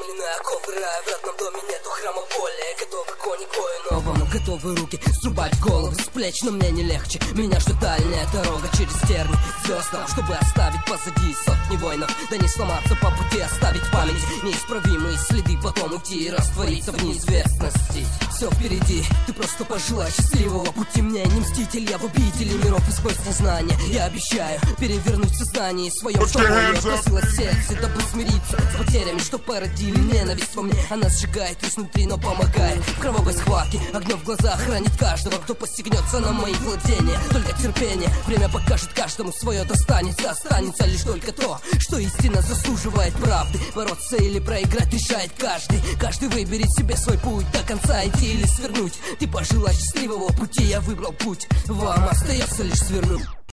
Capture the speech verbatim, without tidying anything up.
Земляная ковра, в родном доме нету храма более. Готовы кони к бою новому, готовы руки срубать головы с плеч. Но мне не легче, меня ждет дальняя дорога через терни к звездам, чтобы оставить позади сотни воинов. Да не сломаться по пути, оставить память, неисправимые следы, потом уйти и раствориться в неизвестности. Все впереди, ты просто пожелай счастливого пути. Мне не мститель, я в обители миров и сквозь незнание я обещаю перевернуть сознание своем, что болью открылось сердце, дабы смириться с потерями, что породили ненависть во мне. Она сжигает изнутри, но помогает в кровавой схватке. Огнем в глазах хранит каждого, кто посягнется на мои владения. Только терпение, время покажет каждому свое достанется. Останется лишь только то, что истина заслуживает правды. Бороться или проиграть решает каждый. Каждый выберет себе свой путь, до конца идти или свернуть. Ты пожелай счастливого пути, я выбрал путь, вам остается лишь свернуть.